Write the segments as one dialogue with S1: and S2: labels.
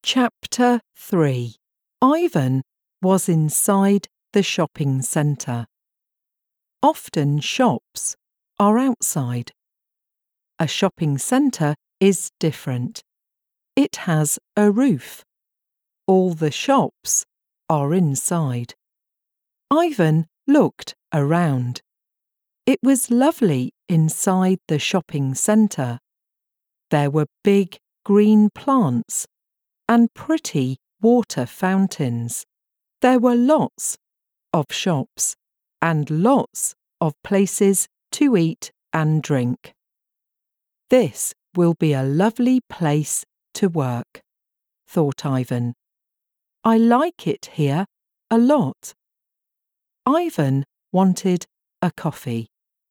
S1: Chapter 3. Ivan was inside the shopping centre. Often shops are outside. A shopping centre is different. It has a roof. All the shops are inside. Ivan looked around. It was lovely inside the shopping centre. There were big green plants and pretty water fountains. There were lots of shops and lots of places to eat and drink. This will be a lovely place to work, thought Ivan. I like it here a lot. Ivan wanted a coffee.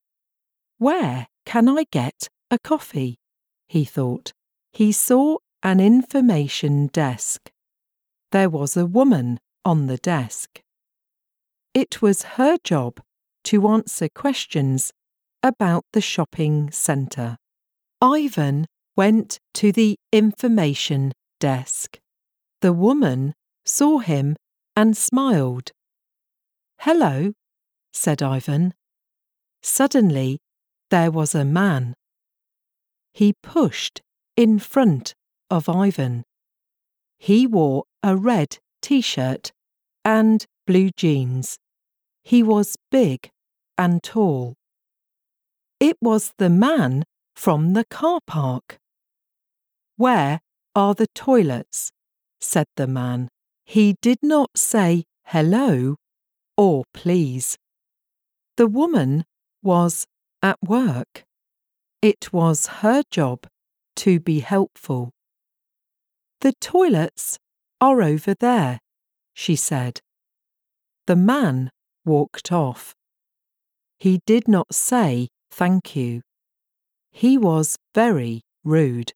S1: Where can I get a coffee? He thought. He saw an information desk. There was a woman on the desk. It was her job to answer questions about the shopping centre. Ivan went to the information desk. The woman saw him and smiled. "Hello," said Ivan. Suddenly, there was a man. He pushed in front of Ivan. He wore a red t-shirt and blue jeans. He was big and tall. It was the man from the car park. "Where are the toilets?" said the man. He did not say hello or please. The woman was at work. It was her job to be helpful. "The toilets are over there," she said. The man walked off. He did not say thank you. He was very rude.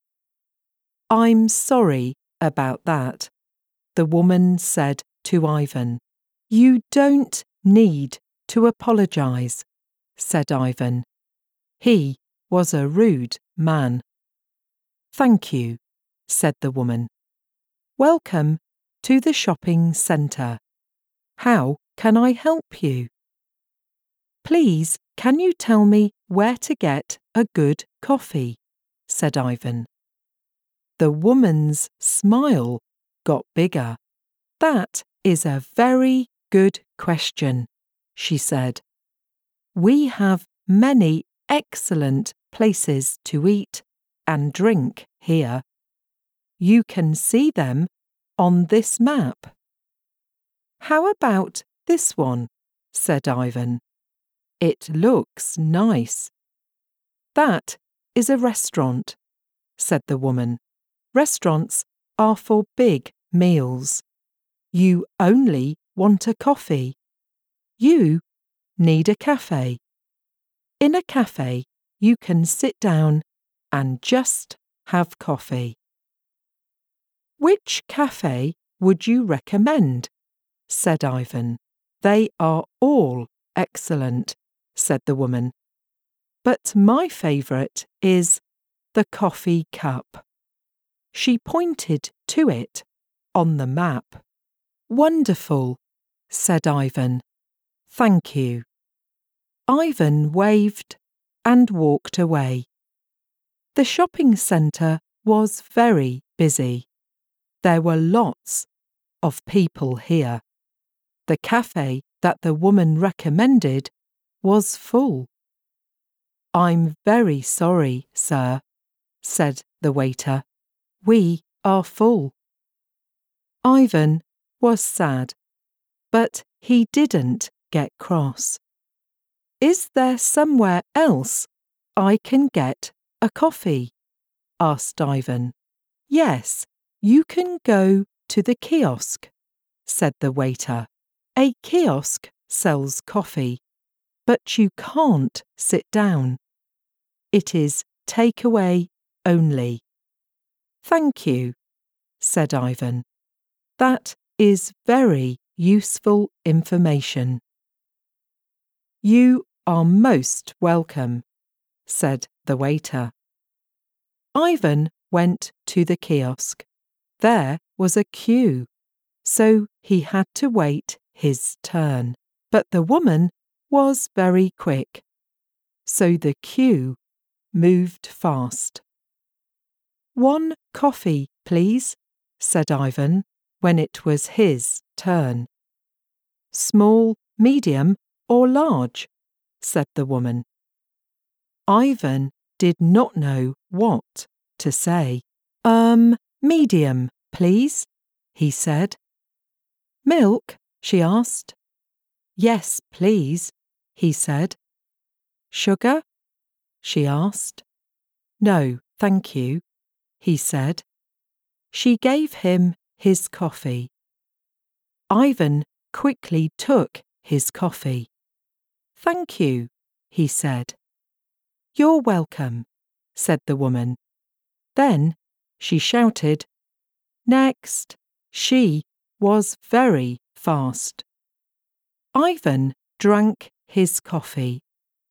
S1: "I'm sorry about that," the woman said to Ivan. "You don't need to apologize," said Ivan. He was a rude man. "Thank you," said the woman. "Welcome to the shopping centre. How can I help you?" "Please, can you tell me where to get a good coffee?" said Ivan. The woman's smile got bigger. "That is a very good question," she said. "We have many excellent places to eat and drink here. You can see them on this map." "How about this one?" said Ivan. "It looks nice." "That is a restaurant," said the woman. "Restaurants are for big meals. You only want a coffee. You need a cafe. In a cafe, you can sit down and just have coffee." "Which cafe would you recommend?" said Ivan. "They are all excellent," said the woman. "But my favourite is the Coffee Cup." She pointed to it on the map. "Wonderful," said Ivan. "Thank you." Ivan waved and walked away. The shopping centre was very busy. There were lots of people here. The cafe that the woman recommended was full. "I'm very sorry, sir," said the waiter. "We are full." Ivan was sad, but he didn't get cross. "Is there somewhere else I can get a coffee?" asked Ivan. "Yes, you can go to the kiosk," said the waiter. "A kiosk sells coffee, but you can't sit down. It is takeaway only." "Thank you," said Ivan. "That is very useful information." "You are most welcome," said the waiter. Ivan went to the kiosk. There was a queue, so he had to wait his turn. But the woman was very quick, so the queue moved fast. "One coffee, please," said Ivan when it was his turn. "Small, medium, or large?" said the woman. Ivan did not know what to say. Medium, please," he said. "Milk?" she asked. "Yes, please," he said. "Sugar?" she asked. "No, thank you," he said. She gave him his coffee. Ivan quickly took his coffee. "Thank you," he said. "You're welcome," said the woman. Then she shouted, "Next!" She was very fast. Ivan drank his coffee.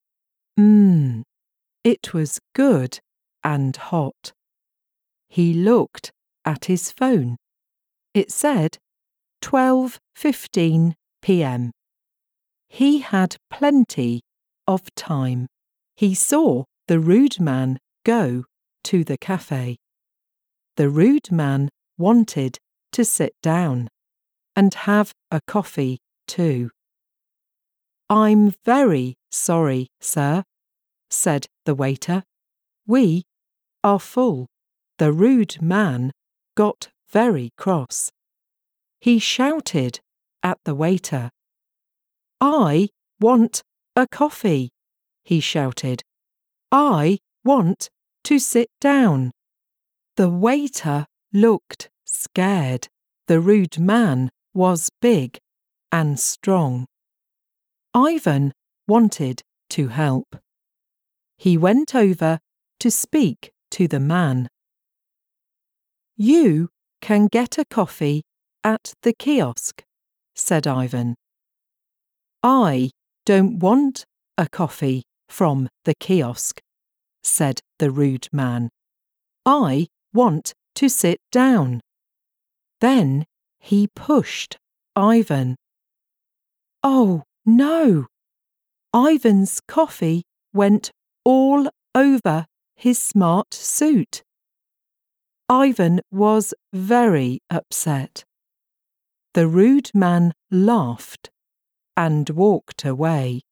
S1: It was good and hot. He looked at his phone. It said 12:15 p.m. He had plenty of time. He saw the rude man go to the cafe. The rude man wanted to sit down and have a coffee too. "I'm very sorry, sir," said the waiter. "We are full." The rude man got very cross. He shouted at the waiter. "I want a coffee," he shouted. "I want to sit down." The waiter looked scared. The rude man was big and strong. Ivan wanted to help. He went over to speak to the man. "You can get a coffee at the kiosk," said Ivan. "I don't want a coffee from the kiosk," said the rude man. "I want to sit down." Then he pushed Ivan. Oh no! Ivan's coffee went all over his smart suit. Ivan was very upset. The rude man laughed and walked away.